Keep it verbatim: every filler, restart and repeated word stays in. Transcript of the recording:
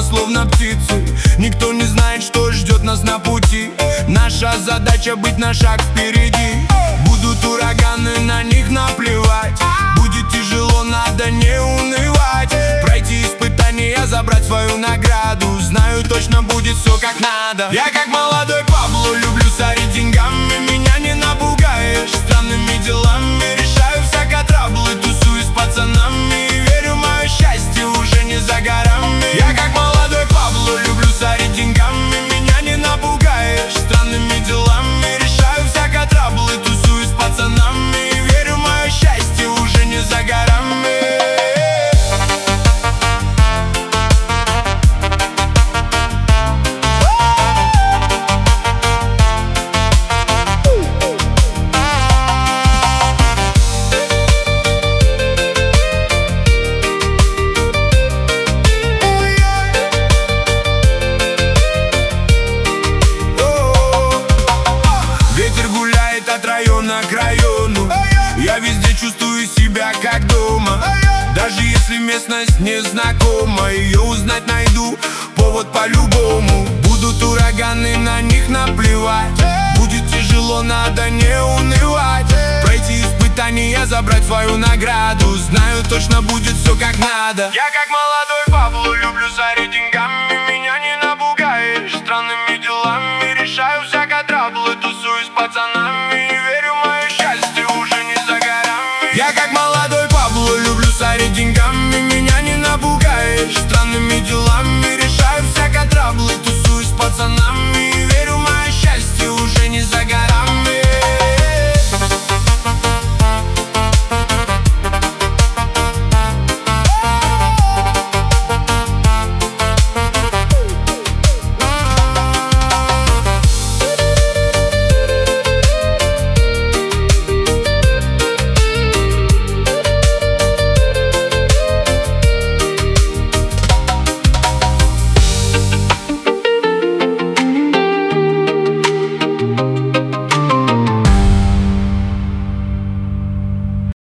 словно птицы. Никто не знает, что ждет нас на пути. Наша задача быть на шаг впереди. Будут ураганы, на них наплевать. Будет тяжело, надо не унывать. Пройти испытания, забрать свою награду. Знаю, точно будет все как надо. Я как молодой Пабло, люблю сорить деньгами. Меня не напугаешь странными делами. Решаю всяко траблы, тусуюсь с пацанами. Верю, мое счастье уже не за горами. Я как молодой Пабло, люблю сорить деньгами. Меня не напугаешь странными делами. Решаю всяко траблы, тусуюсь с пацанами. Верю, мое счастье уже не за горами. От района к району, я везде чувствую себя как дома. Даже если местность незнакома, ее узнать найду повод по-любому. Будут ураганы, на них наплевать. Будет тяжело, надо не унывать. Пройти испытания, забрать свою награду. Знаю, точно будет все как надо. Я как молодой Пабло, люблю сорить деньгами.